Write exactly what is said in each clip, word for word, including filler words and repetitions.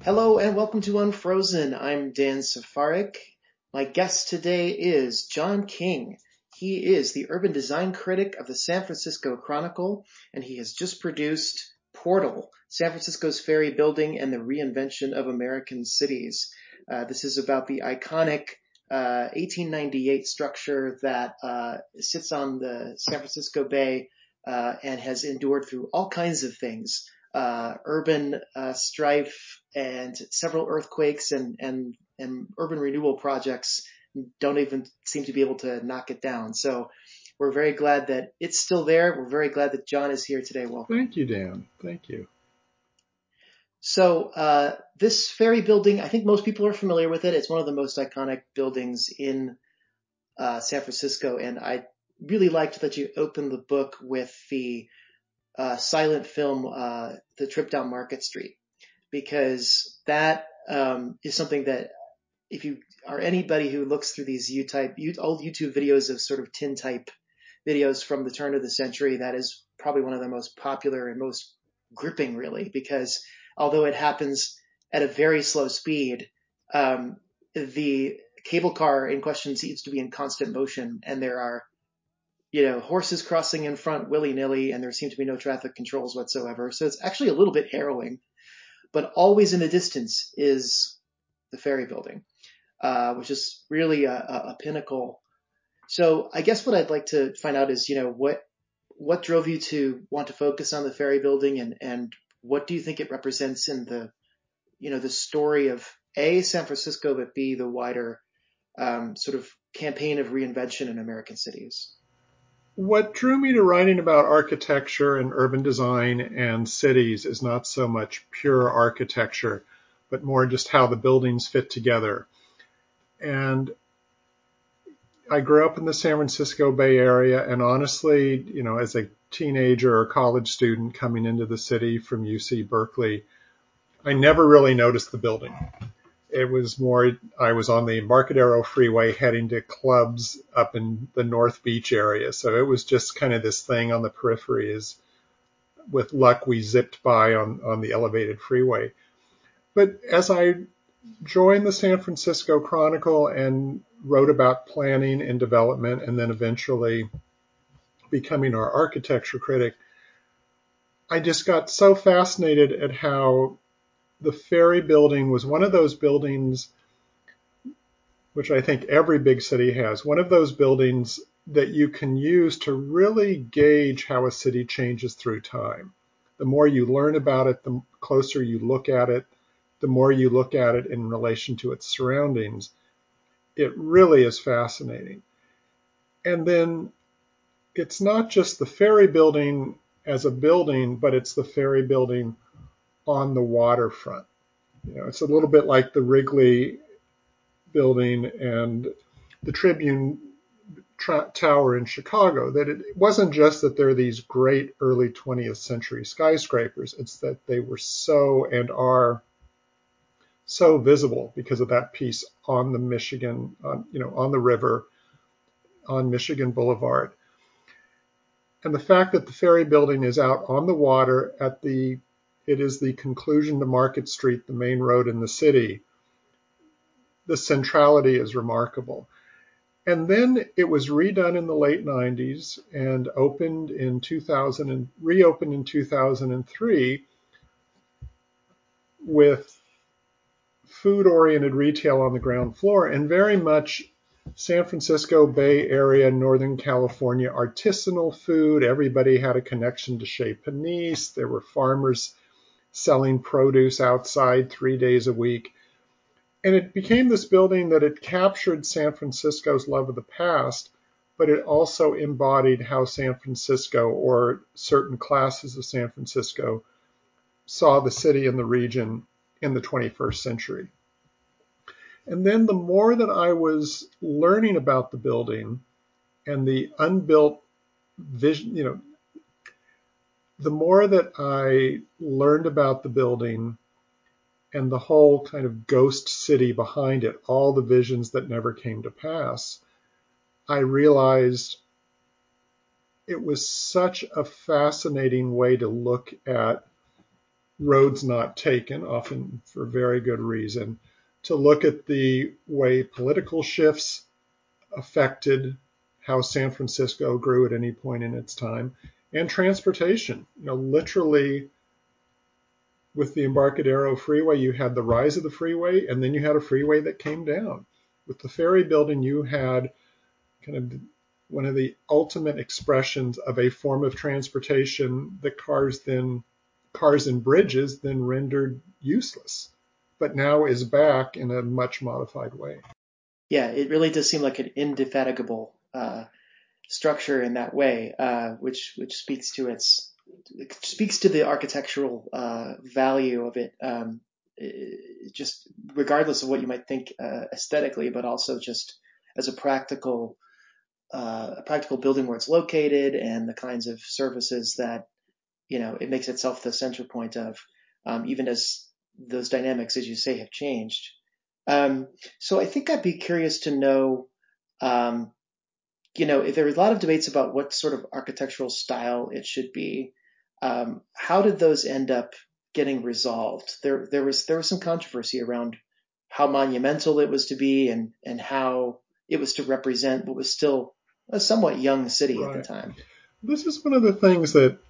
Hello and welcome to Unfrozen. I'm Dan Safarik. My guest today is John King. He is the urban design critic of the San Francisco Chronicle, and he has just produced Portal, San Francisco's Ferry Building and the Reinvention of American Cities. Uh, this is about the iconic uh, eighteen ninety-eight structure that uh, sits on the San Francisco Bay uh, and has endured through all kinds of things. Uh, urban uh, strife and several earthquakes and, and, and urban renewal projects don't even seem to be able to knock it down. So we're very glad that it's still there. We're very glad that John is here today. Welcome. Thank you, Dan. Thank you. So uh, this ferry building, I think most people are familiar with it. It's one of the most iconic buildings in uh, San Francisco. And I really liked that you opened the book with the Uh, silent film, uh, The Trip Down Market Street, because that um, is something that if you are anybody who looks through these U-type, old YouTube videos of sort of tin-type videos from the turn of the century, that is probably one of the most popular and most gripping, really, because although it happens at a very slow speed, um, the cable car in question seems to be in constant motion, and there are you know, horses crossing in front willy-nilly, and there seem to be no traffic controls whatsoever. So it's actually a little bit harrowing. But always in the distance is the ferry building, uh, which is really a, a, a pinnacle. So I guess what I'd like to find out is, you know, what what drove you to want to focus on the ferry building, and, and what do you think it represents in the, you know, the story of A, San Francisco, but B, the wider um, sort of campaign of reinvention in American cities? What drew me to writing about architecture and urban design and cities is not so much pure architecture, but more just how the buildings fit together. And I grew up in the San Francisco Bay Area, and honestly, you know, as a teenager or college student coming into the city from U C Berkeley, I never really noticed the building. It was more, I was on the Embarcadero Freeway heading to clubs up in the North Beach area. So it was just kind of this thing on the periphery. Is with luck, we zipped by on, on the elevated freeway. But as I joined the San Francisco Chronicle and wrote about planning and development, and then eventually becoming our architecture critic, I just got so fascinated at how the ferry building was one of those buildings, which I think every big city has, one of those buildings that you can use to really gauge how a city changes through time. The more you learn about it, the closer you look at it, the more you look at it in relation to its surroundings. It really is fascinating. And then it's not just the ferry building as a building, but it's the ferry building on the waterfront. You know, it's a little bit like the Wrigley building and the Tribune tra- Tower in Chicago, that it wasn't just that they're these great early twentieth century skyscrapers, it's that they were so and are so visible because of that piece on the Michigan, on, you know, on the river, on Michigan Boulevard. And the fact that the ferry building is out on the water at the, it is the conclusion to Market Street, the main road in the city. The centrality is remarkable. And then it was redone in the late nineties and opened in two thousand and reopened in two thousand three with food-oriented retail on the ground floor and very much San Francisco Bay Area, Northern California artisanal food. Everybody had a connection to Chez Panisse. There were farmers selling produce outside three days a week. And it became this building that it captured San Francisco's love of the past, but it also embodied how San Francisco, or certain classes of San Francisco, saw the city and the region in the twenty-first century. And then the more that I was learning about the building and the unbuilt vision, you know, the more that I learned about the building and the whole kind of ghost city behind it, all the visions that never came to pass, I realized it was such a fascinating way to look at roads not taken, often for very good reason, to look at the way political shifts affected how San Francisco grew at any point in its time, and transportation. You know, literally, with the Embarcadero Freeway, you had the rise of the freeway, and then you had a freeway that came down. With the ferry building, you had kind of one of the ultimate expressions of a form of transportation that cars then cars and bridges then rendered useless, but now is back in a much modified way. Yeah, it really does seem like an indefatigable uh, structure in that way, uh, which which speaks to its it speaks to the architectural uh, value of it, um, it, just regardless of what you might think uh, aesthetically, but also just as a practical uh, a practical building where it's located and the kinds of services that you know it makes itself the center point of, um, even as those dynamics, as you say, have changed. Um, so I think I'd be curious to know. Um, you know, if there are a lot of debates about what sort of architectural style it should be, um, how did those end up getting resolved? There, there was there was some controversy around how monumental it was to be and and how it was to represent what was still a somewhat young city at the Right. time. This is one of the things that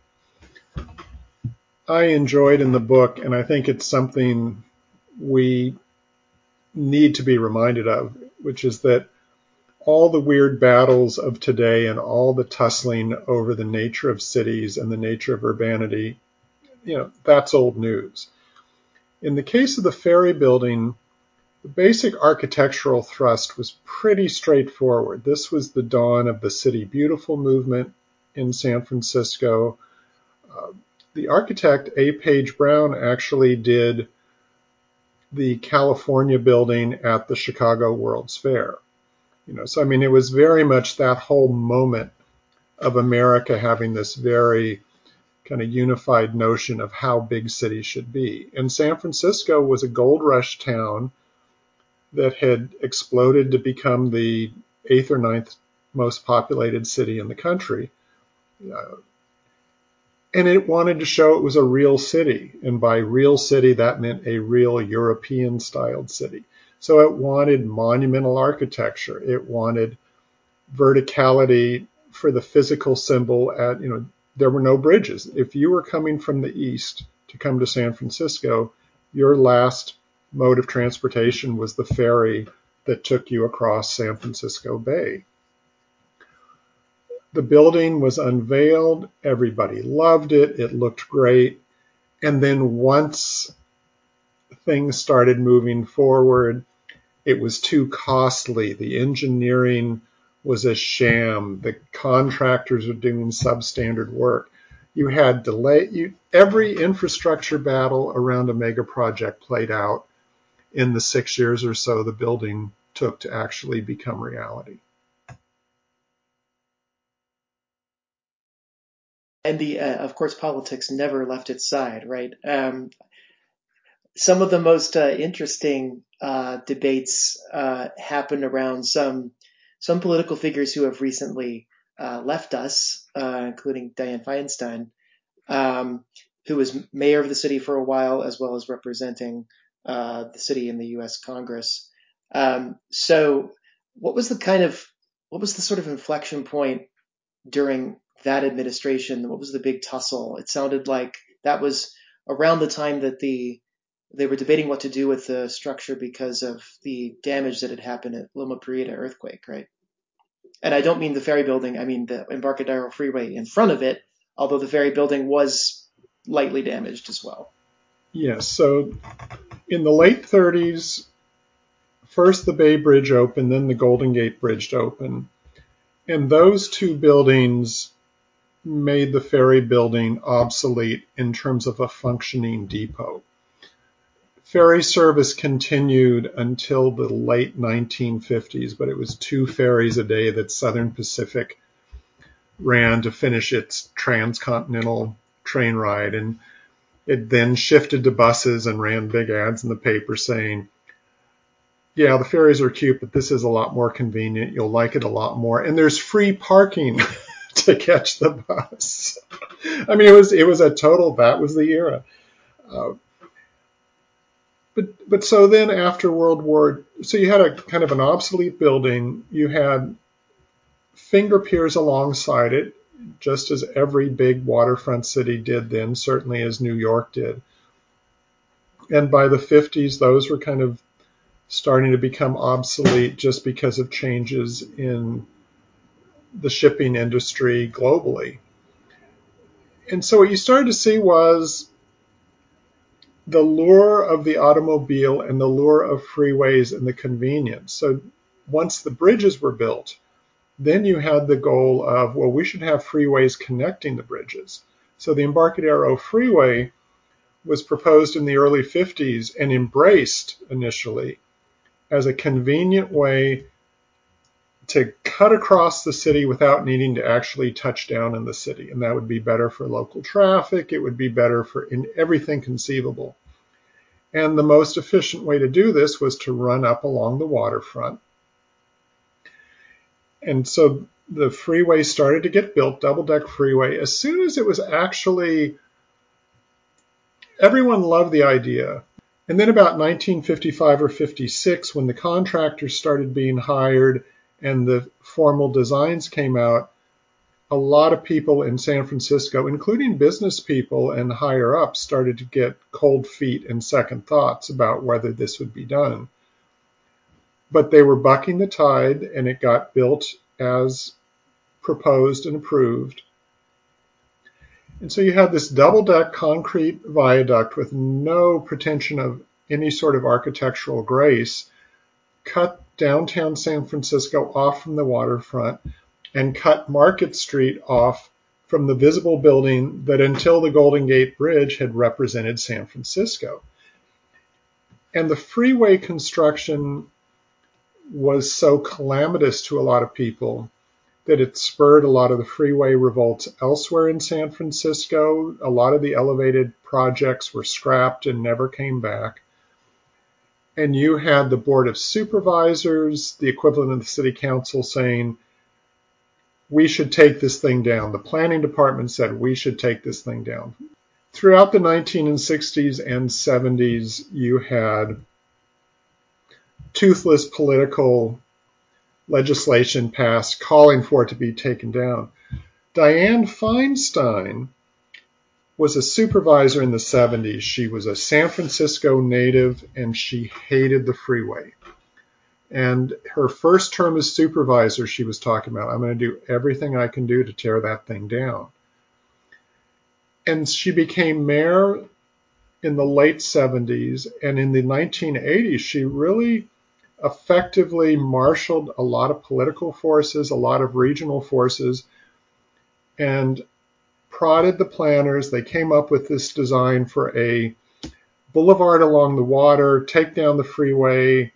I enjoyed in the book, and I think it's something we need to be reminded of, which is that all the weird battles of today and all the tussling over the nature of cities and the nature of urbanity, you know, that's old news. In the case of the ferry building, the basic architectural thrust was pretty straightforward. This was the dawn of the City Beautiful movement in San Francisco. Uh, the architect, A. Page Brown, actually did the California building at the Chicago World's Fair. You know, so I mean, it was very much that whole moment of America having this very kind of unified notion of how big cities should be. And San Francisco was a gold rush town that had exploded to become the eighth or ninth most populated city in the country. Uh, and it wanted to show it was a real city. And by real city, that meant a real European styled city. So it wanted monumental architecture. It wanted verticality for the physical symbol at, you know, there were no bridges. If you were coming from the east to come to San Francisco, your last mode of transportation was the ferry that took you across San Francisco Bay. The building was unveiled. Everybody loved it. It looked great. And then once things started moving forward, it was too costly. The engineering was a sham. The contractors were doing substandard work. You had delay. You, every infrastructure battle around a mega project played out in the six years or so the building took to actually become reality. And the, uh, of course, politics never left its side, right? Um, some of the most uh, interesting uh, debates uh, happen around some some political figures who have recently uh, left us, uh, including Dianne Feinstein, um, who was mayor of the city for a while, as well as representing uh, the city in the U S Congress. Um, so, what was the kind of what was the sort of inflection point during that administration? What was the big tussle? It sounded like that was around the time that the they were debating what to do with the structure because of the damage that had happened at Loma Prieta earthquake, right? And I don't mean the ferry building, I mean the Embarcadero Freeway in front of it, although the ferry building was lightly damaged as well. Yes, so in the late thirties, first the Bay Bridge opened, then the Golden Gate Bridge opened. And those two buildings made the ferry building obsolete in terms of a functioning depot. Ferry service continued until the late nineteen fifties, but it was two ferries a day that Southern Pacific ran to finish its transcontinental train ride. And it then shifted to buses and ran big ads in the paper saying, yeah, the ferries are cute, but this is a lot more convenient. You'll like it a lot more. And there's free parking to catch the bus. I mean, it was it was a total, that was the era. Uh, but but so then after World War, so you had a kind of an obsolete building. You had finger piers alongside it, just as every big waterfront city did then, certainly as New York did. And by the fifties, those were kind of starting to become obsolete just because of changes in the shipping industry globally. And so what you started to see was the lure of the automobile and the lure of freeways and the convenience. So once the bridges were built, then you had the goal of, well, we should have freeways connecting the bridges. So the Embarcadero Freeway was proposed in the early fifties and embraced initially as a convenient way to cut across the city without needing to actually touch down in the city. And that would be better for local traffic. It would be better for in everything conceivable. And the most efficient way to do this was to run up along the waterfront. And so the freeway started to get built, double-deck freeway, as soon as it was actually, everyone loved the idea. And then about nineteen fifty-five or fifty-six, when the contractors started being hired and the formal designs came out, a lot of people in San Francisco, including business people and higher ups, started to get cold feet and second thoughts about whether this would be done. But they were bucking the tide, and it got built as proposed and approved. And so you had this double-deck concrete viaduct with no pretension of any sort of architectural grace, cut downtown San Francisco off from the waterfront, and cut Market Street off from the visible building that until the Golden Gate Bridge had represented San Francisco. And the freeway construction was so calamitous to a lot of people that it spurred a lot of the freeway revolts elsewhere in San Francisco. A lot of the elevated projects were scrapped and never came back. And you had the Board of Supervisors, the equivalent of the City Council, saying, we should take this thing down. The planning department said we should take this thing down. Throughout the nineteen sixties and seventies, you had toothless political legislation passed calling for it to be taken down. Dianne Feinstein was a supervisor in the seventies. She was a San Francisco native, and she hated the freeway. And her first term as supervisor, she was talking about, I'm going to do everything I can do to tear that thing down. And she became mayor in the late seventies, and in the nineteen eighties, she really effectively marshaled a lot of political forces, a lot of regional forces, and prodded the planners. They came up with this design for a boulevard along the water, take down the freeway,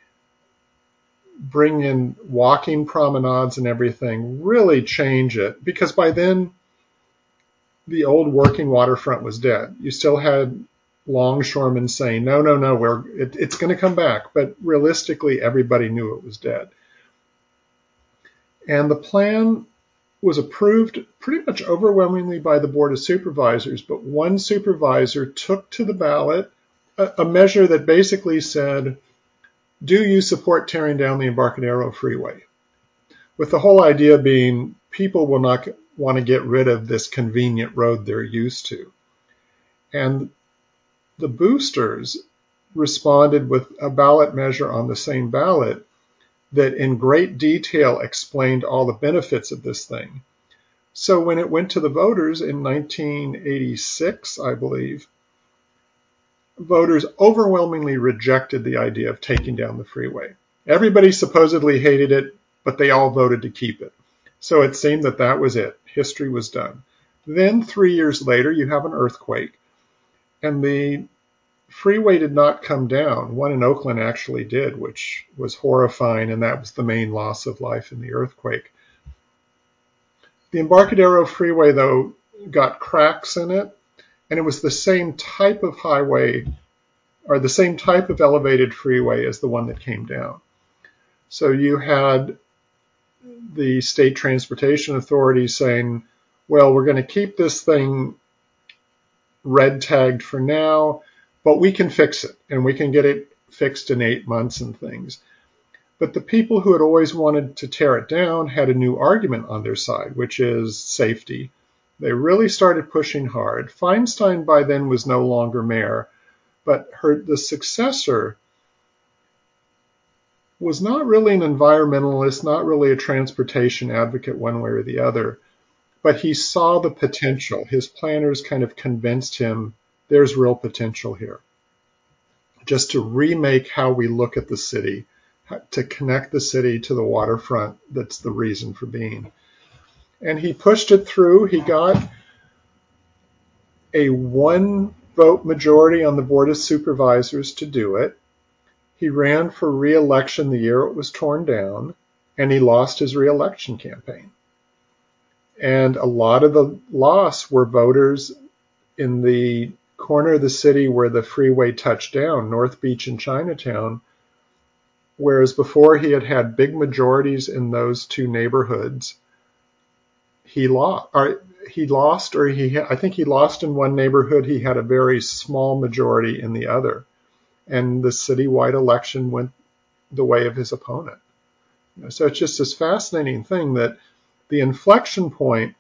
bring in walking promenades and everything, really change it. Because by then, the old working waterfront was dead. You still had longshoremen saying, no, no, no, we're, it, it's going to come back. But realistically, everybody knew it was dead. And the plan was approved pretty much overwhelmingly by the Board of Supervisors, but one supervisor took to the ballot a, a measure that basically said, do you support tearing down the Embarcadero Freeway? With the whole idea being people will not want to get rid of this convenient road they're used to. And the boosters responded with a ballot measure on the same ballot that in great detail explained all the benefits of this thing. So when it went to the voters in nineteen eighty-six, I believe, voters overwhelmingly rejected the idea of taking down the freeway. Everybody supposedly hated it, but they all voted to keep it. So it seemed that that was it. History was done. Then three years later, you have an earthquake, and the freeway did not come down. One in Oakland actually did, which was horrifying, and that was the main loss of life in the earthquake. The Embarcadero Freeway, though, got cracks in it, and it was the same type of highway, or the same type of elevated freeway as the one that came down. So you had the state transportation authority saying, well, we're going to keep this thing red tagged for now, but we can fix it, and we can get it fixed in eight months and things. But the people who had always wanted to tear it down had a new argument on their side, which is safety. They really started pushing hard. Feinstein by then was no longer mayor, but her the successor was not really an environmentalist, not really a transportation advocate one way or the other, but he saw the potential. His planners kind of convinced him there's real potential here. Just to remake how we look at the city, to connect the city to the waterfront, that's the reason for being. And he pushed it through. He got a one vote majority on the Board of Supervisors to do it. He ran for re-election the year it was torn down, and he lost his re-election campaign. And a lot of the loss were voters in the corner of the city where the freeway touched down, North Beach and Chinatown, whereas before he had had big majorities in those two neighborhoods. He lost, or he lost, or he, I think he lost in one neighborhood. He had a very small majority in the other, and the citywide election went the way of his opponent. You know, so it's just this fascinating thing that the inflection point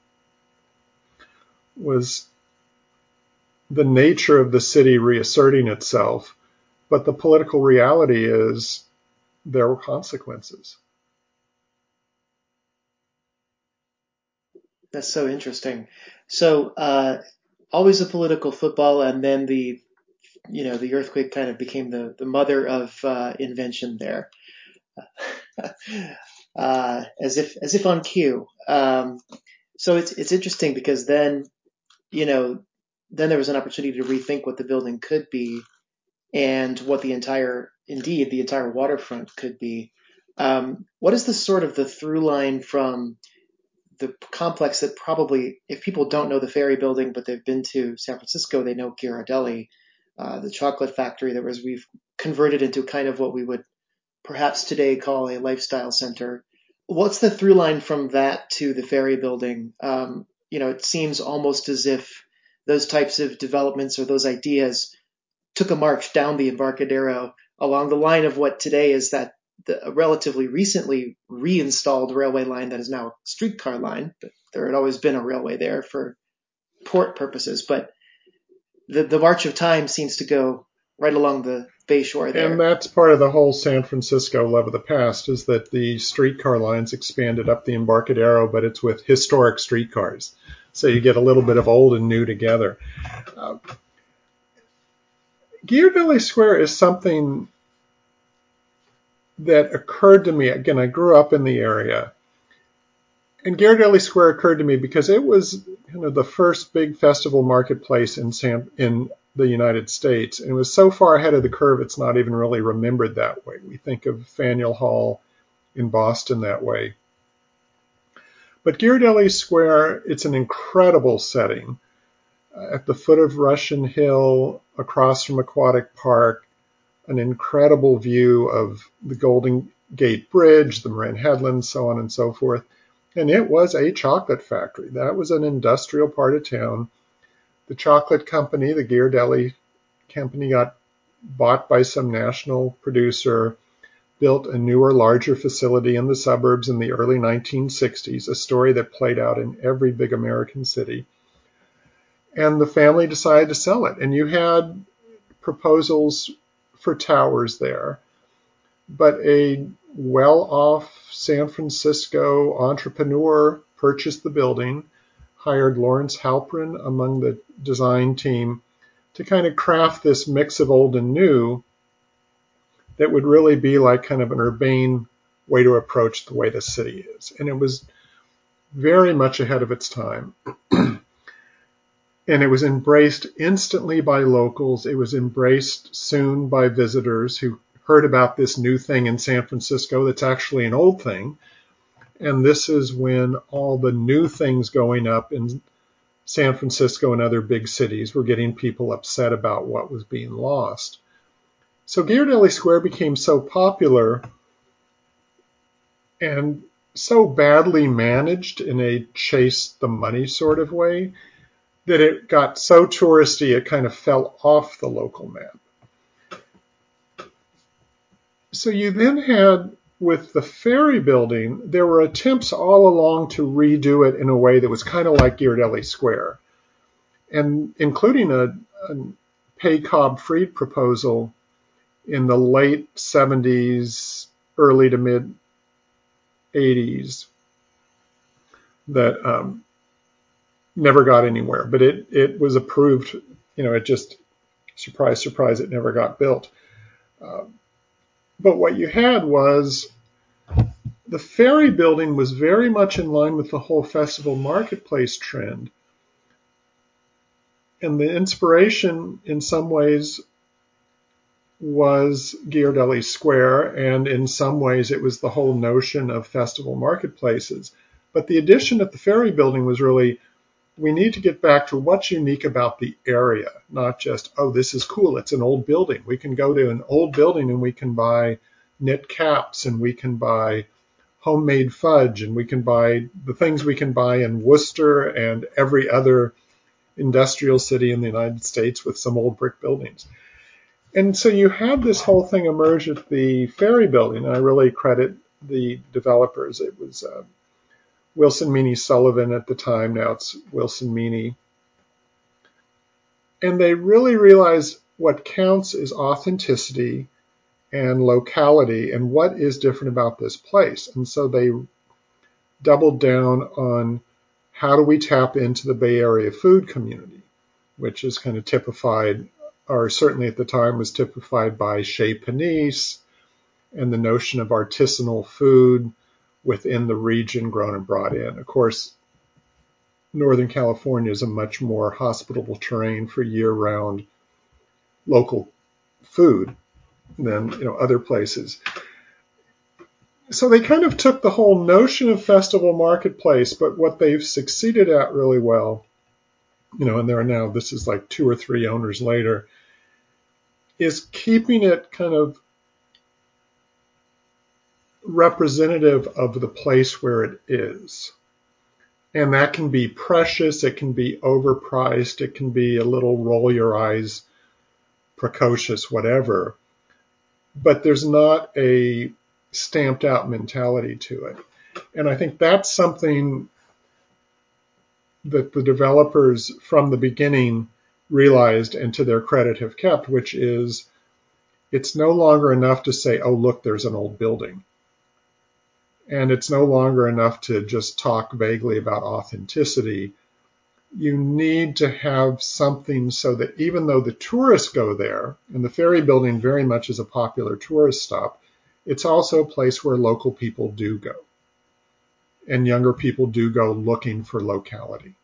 was the nature of the city reasserting itself, but the political reality is there were consequences. That's so interesting. So, uh, always a political football, and then the, you know, the earthquake kind of became the, the mother of uh, invention there, uh, as if as if on cue. Um, so it's it's interesting because then, you know, then there was an opportunity to rethink what the building could be, and what the entire, indeed, the entire waterfront could be. Um, what is the sort of the through line from the complex that probably, if people don't know the Ferry Building, but they've been to San Francisco, they know Ghirardelli, uh, the chocolate factory that was we've converted into kind of what we would perhaps today call a lifestyle center. What's the through line from that to the Ferry Building? Um, you know, it seems almost as if those types of developments or those ideas took a march down the Embarcadero along the line of what today is that the relatively recently reinstalled railway line that is now a streetcar line, but there had always been a railway there for port purposes. But the, the march of time seems to go right along the bay shore there. And that's part of the whole San Francisco love of the past, is that the streetcar lines expanded up the Embarcadero, but it's with historic streetcars. So you get a little bit of old and new together. Uh, Ghirardelli Square is something that occurred to me. Again, I grew up in the area. And Ghirardelli Square occurred to me because it was kind of the first big festival marketplace in San, in the United States. And it was so far ahead of the curve, it's not even really remembered that way. We think of Faneuil Hall in Boston that way. But Ghirardelli Square, it's an incredible setting. At the foot of Russian Hill, across from Aquatic Park, an incredible view of the Golden Gate Bridge, the Marin Headlands, so on and so forth. And it was a chocolate factory. That was an industrial part of town. The chocolate company, the Ghirardelli company, got bought by some national producer, built a newer, larger facility in the suburbs in the early nineteen sixties, a story that played out in every big American city. And the family decided to sell it. And you had proposals for towers there. But a well-off San Francisco entrepreneur purchased the building, hired Lawrence Halprin among the design team to kind of craft this mix of old and new that would really be like kind of an urbane way to approach the way the city is. And it was very much ahead of its time. And it was embraced instantly by locals. It was embraced soon by visitors who heard about this new thing in San Francisco that's actually an old thing. And this is when all the new things going up in San Francisco and other big cities were getting people upset about what was being lost. So Ghirardelli Square became so popular and so badly managed in a chase the money sort of way that it got so touristy it kind of fell off the local map. So you then had, with the ferry building, there were attempts all along to redo it in a way that was kind of like Ghirardelli Square, and including a, a Pei Cobb-Freed proposal in the late seventies, early to mid eighties that um, never got anywhere. But it, it was approved, you know, it just, surprise, surprise, it never got built. Uh, but what you had was the ferry building was very much in line with the whole festival marketplace trend. And the inspiration, in some ways, was Ghirardelli Square, and in some ways it was the whole notion of festival marketplaces. But the addition at the ferry building was really, we need to get back to what's unique about the area, not just, oh, this is cool, it's an old building. We can go to an old building and we can buy knit caps, and we can buy homemade fudge, and we can buy the things we can buy in Worcester and every other industrial city in the United States with some old brick buildings. And so you had this whole thing emerge at the ferry building, and I really credit the developers. It was uh, Wilson Meany Sullivan at the time, now it's Wilson Meany. And they really realized what counts is authenticity and locality, and what is different about this place. And so they doubled down on how do we tap into the Bay Area food community, which is kind of typified, or certainly at the time was typified by Chez Panisse and the notion of artisanal food within the region grown and brought in. Of course, Northern California is a much more hospitable terrain for year-round local food than, you know, other places. So they kind of took the whole notion of festival marketplace, but what they've succeeded at really well, you know, and there are now, this is like two or three owners later, is keeping it kind of representative of the place where it is. And that can be precious, it can be overpriced, it can be a little roll your eyes, precocious, whatever. But there's not a stamped out mentality to it. And I think that's something that the developers from the beginning realized, and to their credit have kept, which is it's no longer enough to say, oh, look, there's an old building. And it's no longer enough to just talk vaguely about authenticity. You need to have something so that even though the tourists go there, and the ferry building very much is a popular tourist stop, it's also a place where local people do go. And younger people do go looking for locality.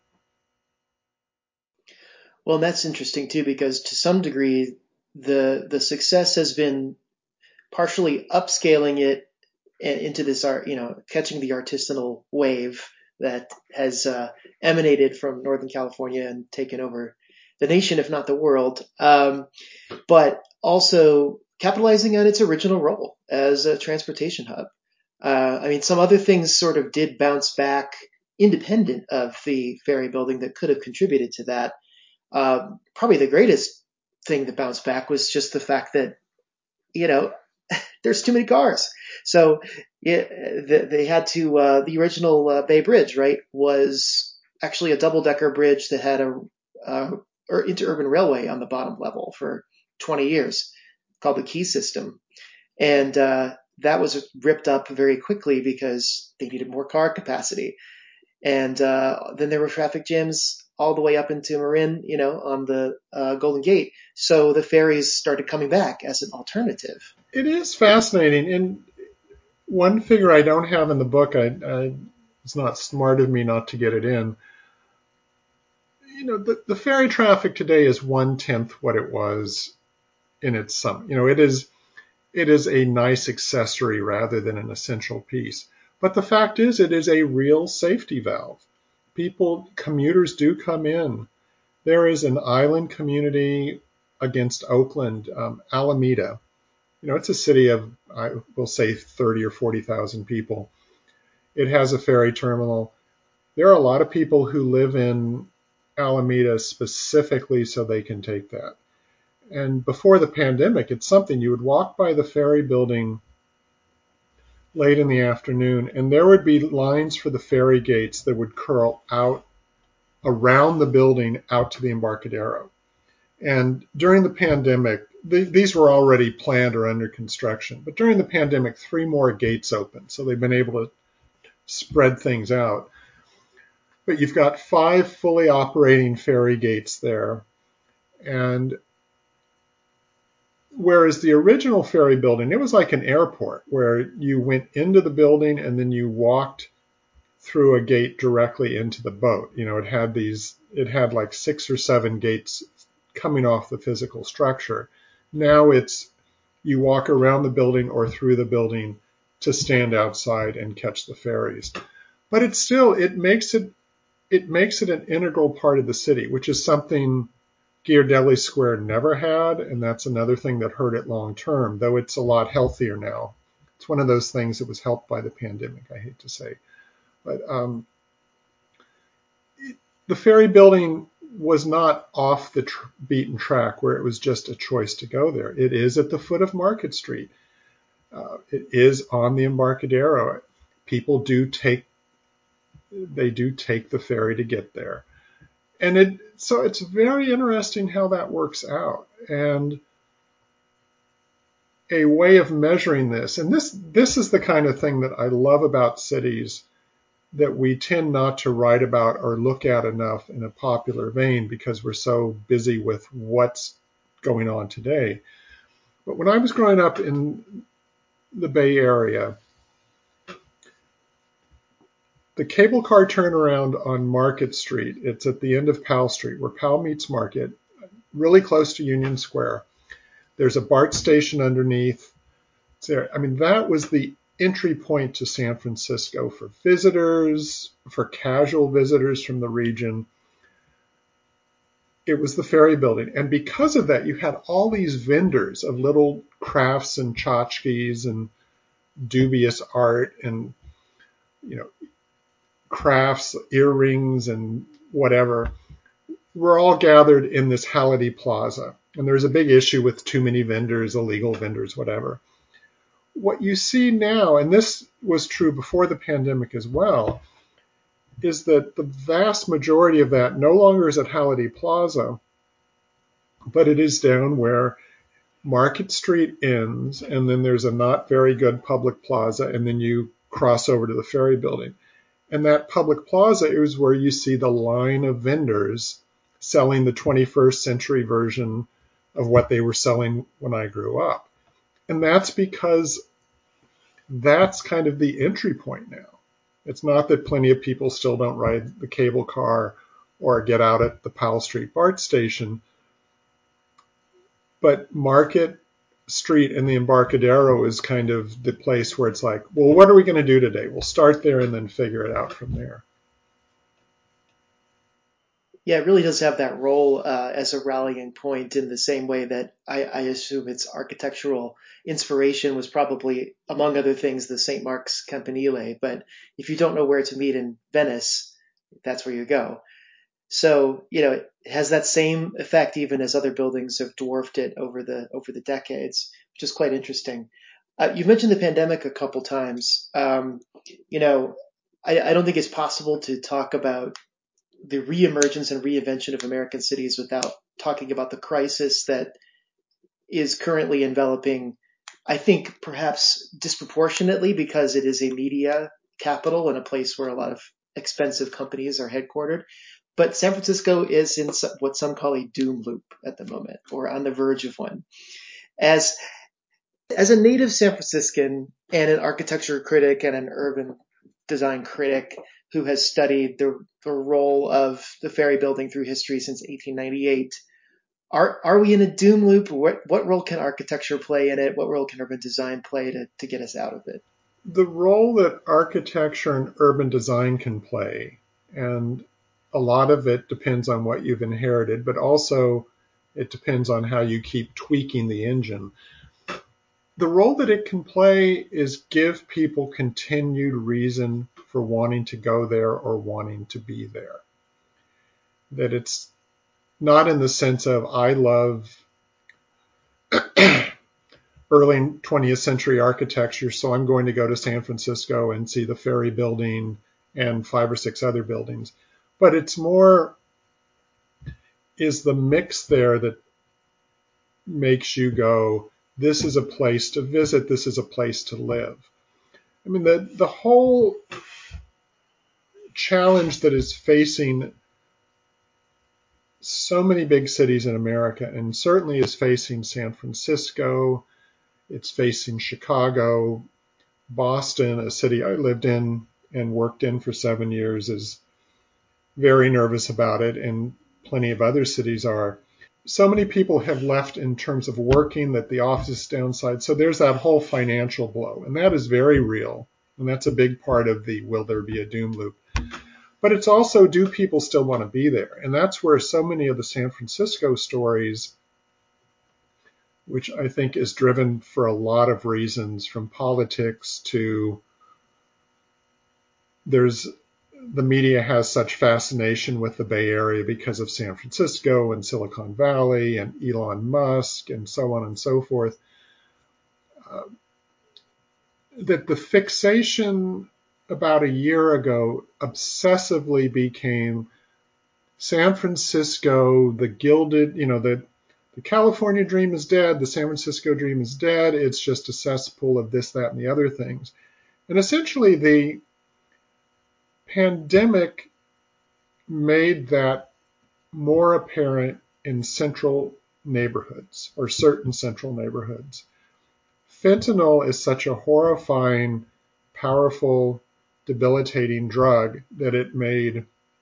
Well, that's interesting too, because to some degree, the the success has been partially upscaling it into this art, you know, catching the artisanal wave that has uh, emanated from Northern California and taken over the nation, if not the world. Um, but also capitalizing on its original role as a transportation hub. Uh, I mean, some other things sort of did bounce back independent of the ferry building that could have contributed to that. Uh, probably the greatest thing that bounced back was just the fact that, you know, there's too many cars. So yeah, they had to, uh, the original uh, Bay Bridge, right, was actually a double decker bridge that had a, uh, interurban railway on the bottom level for twenty years called the Key System. And, uh, that was ripped up very quickly because they needed more car capacity. And, uh, then there were traffic jams all the way up into Marin, you know, on the uh, Golden Gate. So the ferries started coming back as an alternative. It is fascinating. And one figure I don't have in the book, I, I, it's not smart of me not to get it in. You know, the, the ferry traffic today is one-tenth what it was in its sum. You know, it is, it is a nice accessory rather than an essential piece. But the fact is, it is a real safety valve. People, commuters do come in. There is an island community against Oakland, um, Alameda. You know, it's a city of, I will say, thirty or forty thousand people. It has a ferry terminal. There are a lot of people who live in Alameda specifically so they can take that. And before the pandemic, it's something you would walk by the ferry building late in the afternoon, and there would be lines for the ferry gates that would curl out around the building out to the Embarcadero. And during the pandemic, th- these were already planned or under construction. But during the pandemic, three more gates opened. So they've been able to spread things out. But you've got five fully operating ferry gates there. And whereas the original ferry building, it was like an airport where you went into the building and then you walked through a gate directly into the boat. You know, it had these, it had like six or seven gates coming off the physical structure. Now it's you walk around the building or through the building to stand outside and catch the ferries. But it's still, it makes it, it makes it an integral part of the city, which is something Ghirardelli Square never had, and that's another thing that hurt it long term, though it's a lot healthier now. It's one of those things that was helped by the pandemic, I hate to say. But um, it, the ferry building was not off the tr- beaten track where it was just a choice to go there. It is at the foot of Market Street. Uh, it is on the Embarcadero. People do take, they do take the ferry to get there. And it, so it's very interesting how that works out. And a way of measuring this, and this, this is the kind of thing that I love about cities that we tend not to write about or look at enough in a popular vein because we're so busy with what's going on today. But when I was growing up in the Bay Area, the cable car turnaround on Market Street, it's at the end of Powell Street, where Powell meets Market, really close to Union Square. There's a BART station underneath. There. I mean, that was the entry point to San Francisco for visitors, for casual visitors from the region. It was the ferry building. And because of that, you had all these vendors of little crafts and tchotchkes and dubious art and, you know, crafts, earrings and whatever, were all gathered in this Halliday Plaza. And there's a big issue with too many vendors, illegal vendors, whatever. What you see now, and this was true before the pandemic as well, is that the vast majority of that no longer is at Halliday Plaza, but it is down where Market Street ends, and then there's a not very good public plaza, and then you cross over to the ferry building. And that public plaza is where you see the line of vendors selling the twenty-first century version of what they were selling when I grew up. And that's because that's kind of the entry point now. It's not that plenty of people still don't ride the cable car or get out at the Powell Street BART station, but Market Street and the Embarcadero is kind of the place where it's like, well, what are we going to do today? We'll start there and then figure it out from there. Yeah, it really does have that role uh, as a rallying point in the same way that I, I assume its architectural inspiration was probably, among other things, the Saint Mark's Campanile. But if you don't know where to meet in Venice, that's where you go. So, you know, it has that same effect even as other buildings have dwarfed it over the over the decades, which is quite interesting. Uh, you've mentioned the pandemic a couple times. Um, you know, I, I don't think it's possible to talk about the reemergence and reinvention of American cities without talking about the crisis that is currently enveloping, I think perhaps disproportionately because it is a media capital and a place where a lot of expensive companies are headquartered. But San Francisco is in what some call a doom loop at the moment, or on the verge of one. As, as a native San Franciscan and an architecture critic and an urban design critic who has studied the, the role of the ferry building through history since eighteen ninety-eight, are are we in a doom loop? What what role can architecture play in it? What role can urban design play to, to get us out of it? The role that architecture and urban design can play, and a lot of it depends on what you've inherited, but also it depends on how you keep tweaking the engine. The role that it can play is give people continued reason for wanting to go there or wanting to be there. that it's not in the sense of I love early twentieth century architecture, so I'm going to go to San Francisco and see the Ferry Building and five or six other buildings. But it's more, is the mix there that makes you go, this is a place to visit, this is a place to live. I mean, the, the whole challenge that is facing so many big cities in America, and certainly is facing San Francisco, it's facing Chicago, Boston, a city I lived in and worked in for seven years, is very nervous about it, and plenty of other cities are. So many people have left in terms of working that the office is downside. So there's that whole financial blow, and that is very real. And that's a big part of the will there be a doom loop. But it's also, do people still want to be there? And that's where so many of the San Francisco stories, which I think is driven for a lot of reasons, from politics to there's the media has such fascination with the Bay Area because of San Francisco and Silicon Valley and Elon Musk and so on and so forth, uh, that the fixation about a year ago obsessively became San Francisco, the gilded, you know, the, the California dream is dead, the San Francisco dream is dead, it's just a cesspool of this, that, and the other things. And essentially the pandemic made that more apparent in central neighborhoods, or certain central neighborhoods. Fentanyl is such a horrifying, powerful, debilitating drug that it made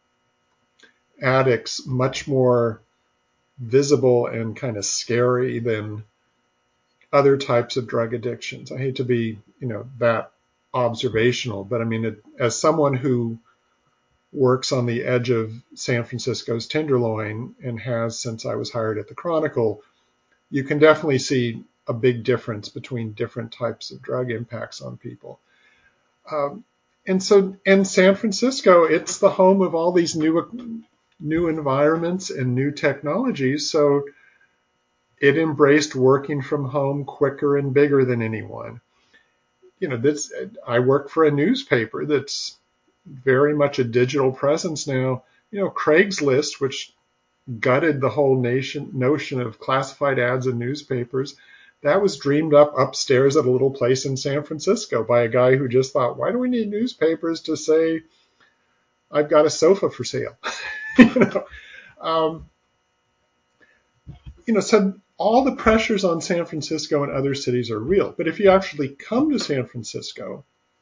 addicts much more visible and kind of scary than other types of drug addictions. I hate to be, you know, that observational, but I mean, it, as someone who works on the edge of San Francisco's Tenderloin and has since I was hired at the Chronicle, you can definitely see a big difference between different types of drug impacts on people. Um, and so, in San Francisco, it's the home of all these new, new environments and new technologies. So it embraced working from home quicker and bigger than anyone. You know, this, I work for a newspaper that's very much a digital presence now. You know, Craigslist, which gutted the whole nation notion of classified ads in newspapers, that was dreamed up upstairs at a little place in San Francisco by a guy who just thought, why do we need newspapers to say I've got a sofa for sale? you know, um, you know, so all the pressures on San Francisco and other cities are real. But if you actually come to San Francisco,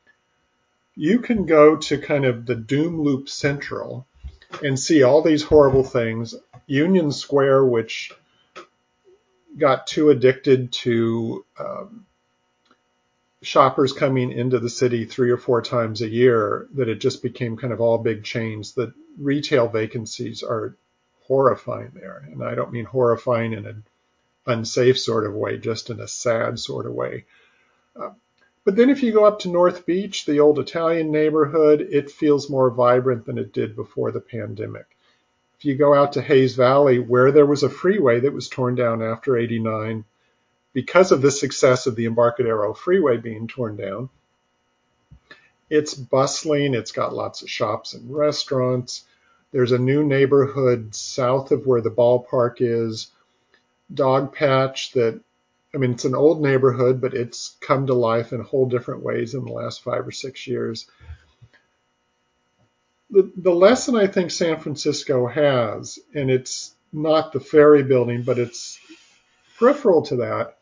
you can go to kind of the doom loop central and see all these horrible things. Union Square, which got too addicted to um, shoppers coming into the city three or four times a year that it just became kind of all big chains. The retail vacancies are horrifying there. And I don't mean horrifying in an unsafe sort of way, just in a sad sort of way. Uh, But then if you go up to North Beach, the old Italian neighborhood, it feels more vibrant than it did before the pandemic. If you go out to Hayes Valley, where there was a freeway that was torn down after eighty-nine, because of the success of the Embarcadero Freeway being torn down, it's bustling, it's got lots of shops and restaurants. There's a new neighborhood south of where the ballpark is, Dog Patch, that I mean, it's an old neighborhood, but it's come to life in whole different ways in the last five or six years. The, the lesson I think San Francisco has, and it's not the Ferry Building, but it's peripheral to that,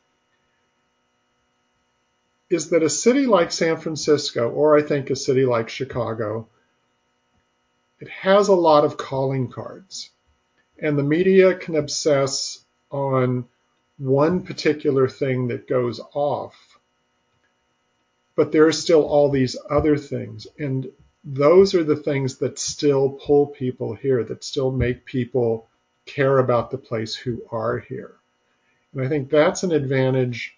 is that a city like San Francisco, or I think a city like Chicago, it has a lot of calling cards. And the media can obsess on one particular thing that goes off, but there are still all these other things. And those are the things that still pull people here, that still make people care about the place who are here. And I think that's an advantage.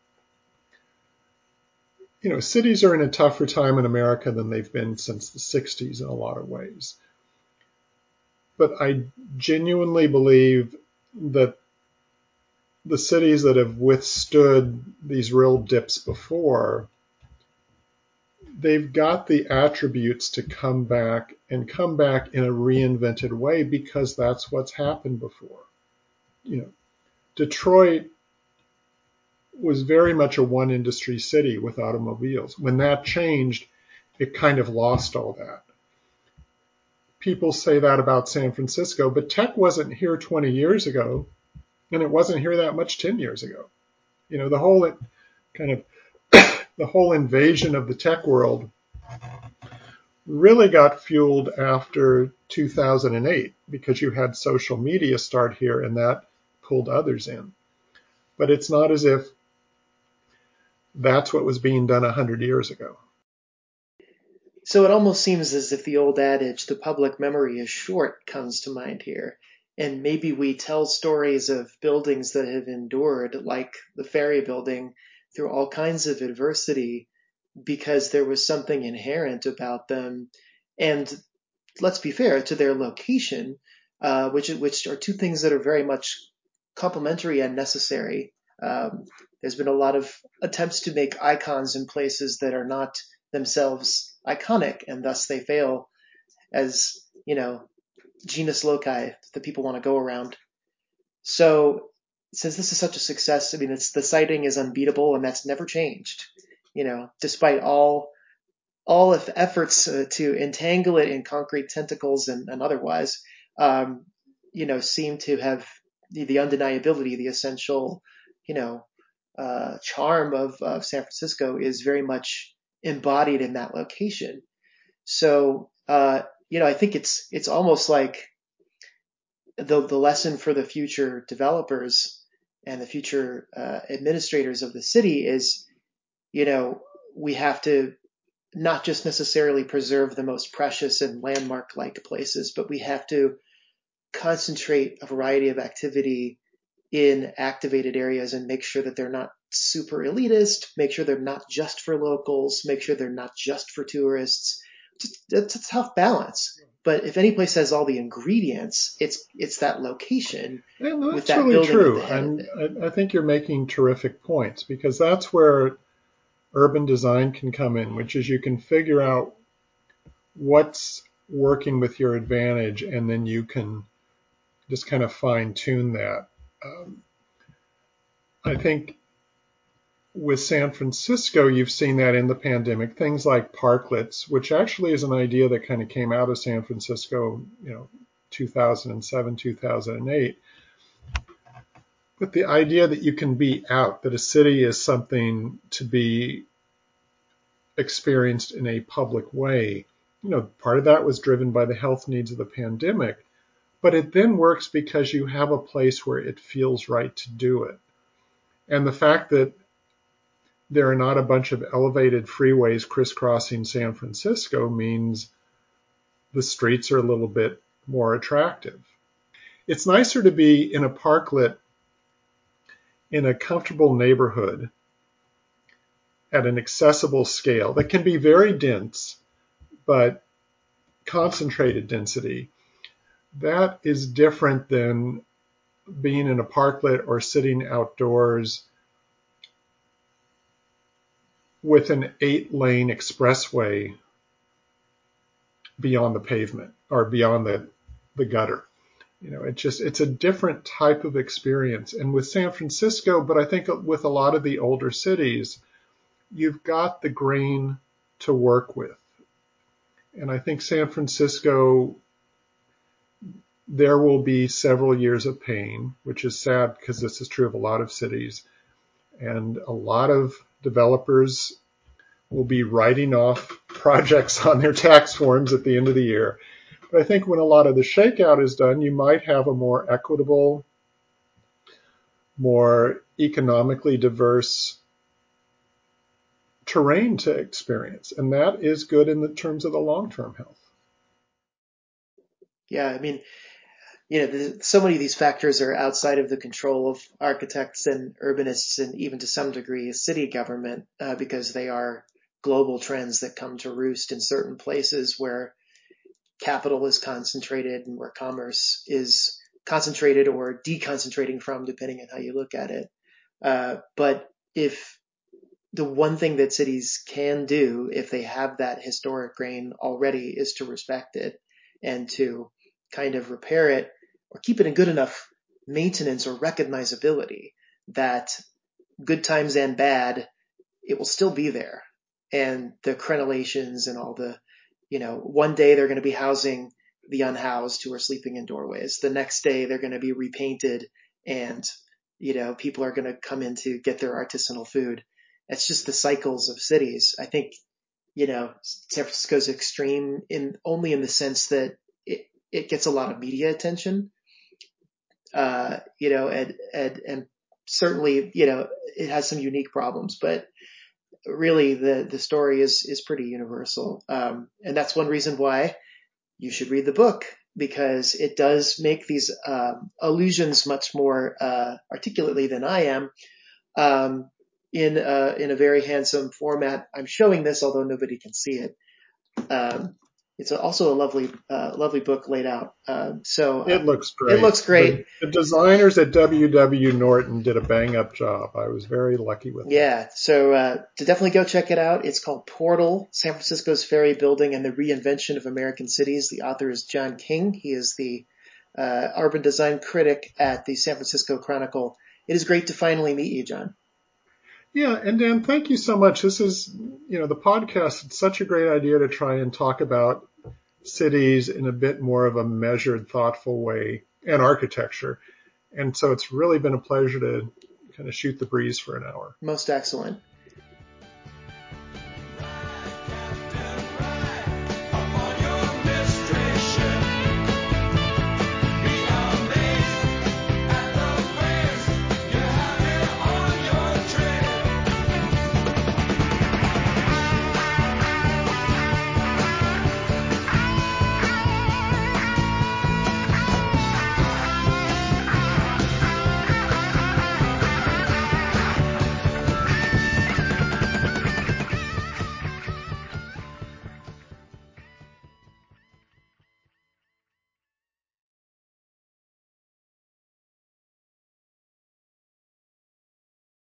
You know, cities are in a tougher time in America than they've been since the sixties in a lot of ways. but I genuinely believe that the cities that have withstood these real dips before, they've got the attributes to come back and come back in a reinvented way because that's what's happened before. You know, Detroit was very much a one industry city with automobiles. When that changed, it kind of lost all that. People say that about San Francisco, but tech wasn't here twenty years ago, and it wasn't here that much ten years ago. You know, the whole kind of the whole invasion of the tech world really got fueled after two thousand eight because you had social media start here and that pulled others in. But it's not as if that's what was being done one hundred years ago. So it almost seems as if the old adage, the public memory is short, comes to mind here. And maybe we tell stories of buildings that have endured, like the Ferry Building, through all kinds of adversity because there was something inherent about them. And let's be fair, to their location, uh, which, which are two things that are very much complementary and necessary. Um, there's been a lot of attempts to make icons in places that are not themselves iconic, and thus they fail as, you know, genus loci that people want to go around. So since this is such a success, I mean, it's the siting is unbeatable, and that's never changed, you know, despite all all of efforts uh, to entangle it in concrete tentacles and, and otherwise, um, you know, seem to have the, the undeniability, the essential, you know, uh, charm of, of San Francisco is very much embodied in that location. So, uh, you know, I think it's it's almost like the the lesson for the future developers and the future uh, administrators of the city is, you know, we have to not just necessarily preserve the most precious and landmark-like places, but we have to concentrate a variety of activity in activated areas and make sure that they're not super elitist, make sure they're not just for locals, make sure they're not just for tourists. It's a tough balance. But if any place has all the ingredients, it's it's that location And that's with that really building true. at the head And of it. I, I think you're making terrific points because that's where urban design can come in, which is you can figure out what's working with your advantage and then you can just kind of fine tune that. Um, I think with San Francisco, you've seen that in the pandemic, things like parklets, which actually is an idea that kind of came out of San Francisco, you know, two thousand seven, two thousand eight. But the idea that you can be out, that a city is something to be experienced in a public way, you know, part of that was driven by the health needs of the pandemic. But it then works because you have a place where it feels right to do it. And the fact that there are not a bunch of elevated freeways crisscrossing San Francisco means the streets are a little bit more attractive. It's nicer to be in a parklet in a comfortable neighborhood at an accessible scale that can be very dense, but concentrated density. That is different than being in a parklet or sitting outdoors with an eight lane expressway beyond the pavement or beyond the, the gutter. You know, it's just, it's a different type of experience. And with San Francisco, but I think with a lot of the older cities, you've got the grain to work with. And I think San Francisco, there will be several years of pain, which is sad because this is true of a lot of cities. And a lot of developers will be writing off projects on their tax forms at the end of the year. But I think when a lot of the shakeout is done, you might have a more equitable, more economically diverse terrain to experience. And that is good in the terms of the long-term health. Yeah, I mean, you know, so many of these factors are outside of the control of architects and urbanists and even to some degree city government uh, because they are global trends that come to roost in certain places where capital is concentrated and where commerce is concentrated or deconcentrating from, depending on how you look at it. Uh, but if the one thing that cities can do, if they have that historic grain already, is to respect it and to kind of repair it or keep it in good enough maintenance or recognizability that good times and bad, it will still be there. And the crenellations and all the, you know, one day they're going to be housing the unhoused who are sleeping in doorways. The next day they're going to be repainted and, you know, people are going to come in to get their artisanal food. It's just the cycles of cities. I think, you know, San Francisco's extreme in only in the sense that it, it gets a lot of media attention, uh, you know, and, and, and certainly, you know, it has some unique problems, but really the, the story is, is pretty universal. Um, and that's one reason why you should read the book, because it does make these, um, allusions much more, uh, articulately than I am, um, in, uh, in a very handsome format. I'm showing this, although nobody can see it. Um, it's also a lovely, uh, lovely book laid out. Um, so uh, It looks great. It looks great. The, the designers at W W. Norton did a bang up job. I was very lucky with it. Yeah. So, uh, to definitely go check it out. It's called Portal, San Francisco's Ferry Building and the Reinvention of American Cities. The author is John King. He is the, uh, urban design critic at the San Francisco Chronicle. It is great to finally meet you, John. Yeah, and Dan, thank you so much. This is, you know, the podcast, it's such a great idea to try and talk about cities in a bit more of a measured, thoughtful way, and architecture. And so it's really been a pleasure to kind of shoot the breeze for an hour. Most excellent.